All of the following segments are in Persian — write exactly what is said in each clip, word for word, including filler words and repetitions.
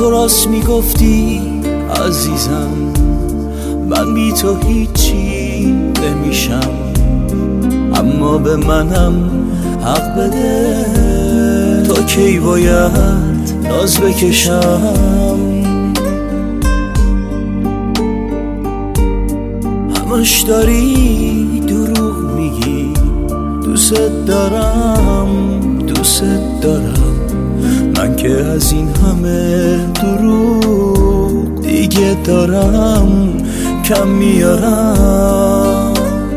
تو راست میگفتی عزیزم، من بی تو هیچی نمیشم، اما به منم حق بده. تا کی باید ناز بکشم؟ همش داری دروغ میگی، دوست دارم دوست دارم، من که از این همه دروغ دیگه دارم کم میارم.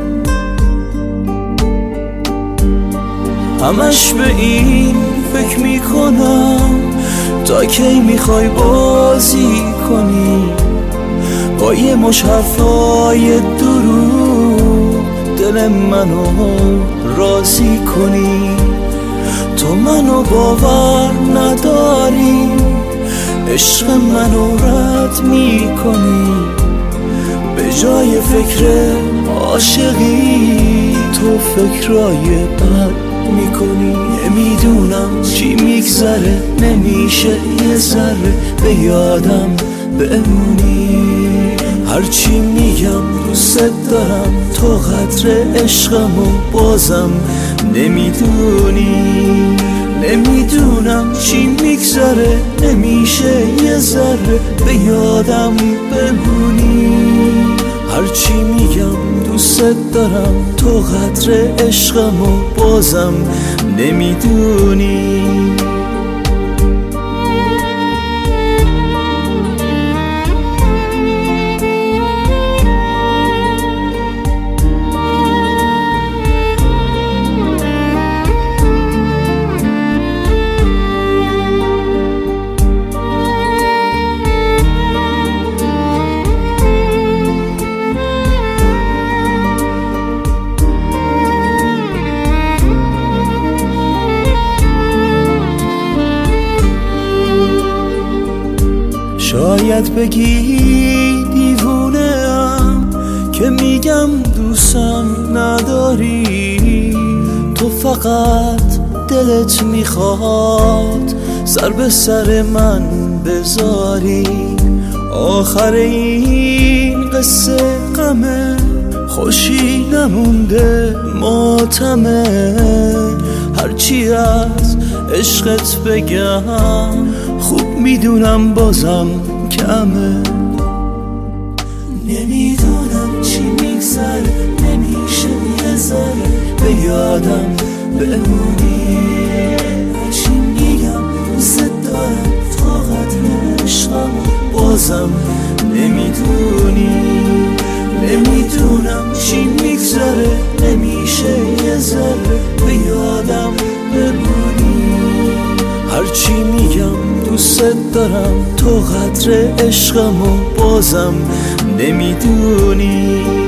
همش به این فکر میکنم تا کی میخوای بازی کنی با یه مش حرفای دروغ، دل منو راضی کنی. تو منو باور نداری، عشق منو رد میکنی، به جای فکر عاشقی تو فکرای بد میکنی. نمیدونم چی میگذره، نمیشه یه ذره به یادم بمونی. هرچی میگم دوست دارم، تو قدر عشقمو بازم نمیدونی. نمیدونم چی میگذره، نمیشه یه ذره به یادم بمونی. هرچی میگم دوست دارم، تو قدر عشقمو بازم نمیدونی. شاید بگی دیوونه‌ام که میگم دوستم نداری، تو فقط دلت میخواد سر به سر من بذاری. آخر این قصه غمه، خوشی نمونده ماتمه. هرچی از عشقت بگم خوب میدونم بازم کمه. نمیدونم چی میگذره، نمیشه یه ذره به یادم بمونی. چی میگم دوست دارم، تا قدر عشقم بازم نمیدونی. نمیدونم چی میگذره، نمیشه یه ذره به یادم بمونی. هرچی میگم دوست دارم، تو قدر عشقمو بازم نمیدونی.